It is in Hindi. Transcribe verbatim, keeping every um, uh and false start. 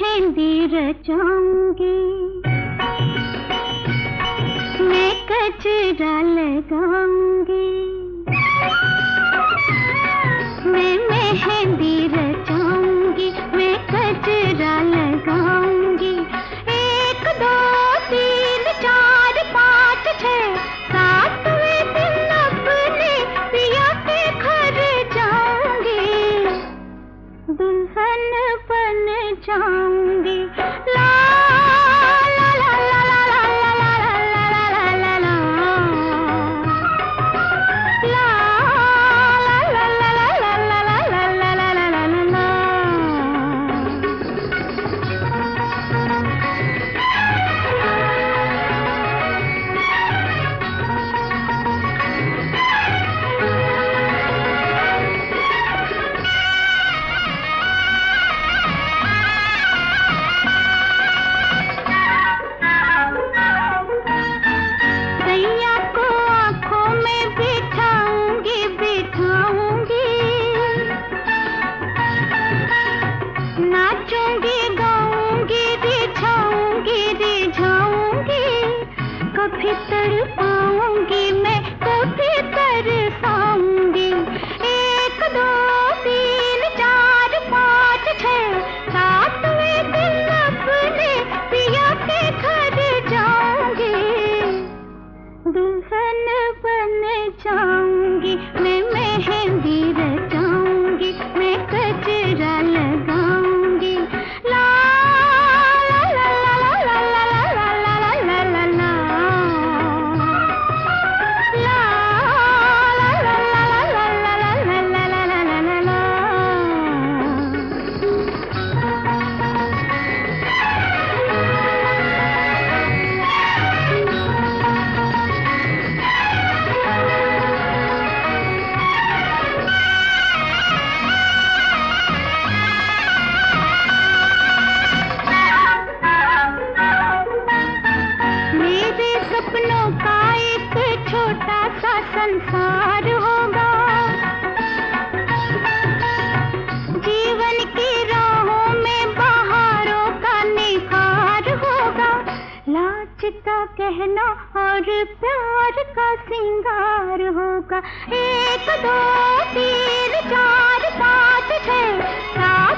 मेहंदी रचाऊंगी, मैं गजरा लगाऊंगी, मैं मेहंदी रचाऊंगी, मैं गजरा लगाऊंगी। एक दो तीन चार पाँच छः सातवें दिन अपने पिया के घर जाऊंगी, दुल्हन बन जाऊंगी। ला ला ला ला ला ला ला ला ला ला ला ला नाचूंगी गाऊंगी रिझाऊंगी रिझाऊंगी, कभी तड़पाऊंगी मैं कभी तरसाऊंगी। एक दो तीन चार पाँच छः सातवें दिन अपने पिया के घर जाऊंगी, दुल्हन बन जाऊंगी। मैं मेहंदी रचाऊंगी, मैं गजरा लगाऊंगी। ला ला ला ला ला ला ला ला ला ला ला ला ला ला ला ला ला ला। सपनों का एक छोटा सा संसार होगा, जीवन की राहों में बहारों का निखार होगा, लाज का कहना और प्यार का सिंगार होगा। एक दो तीन चार पाँच छः सात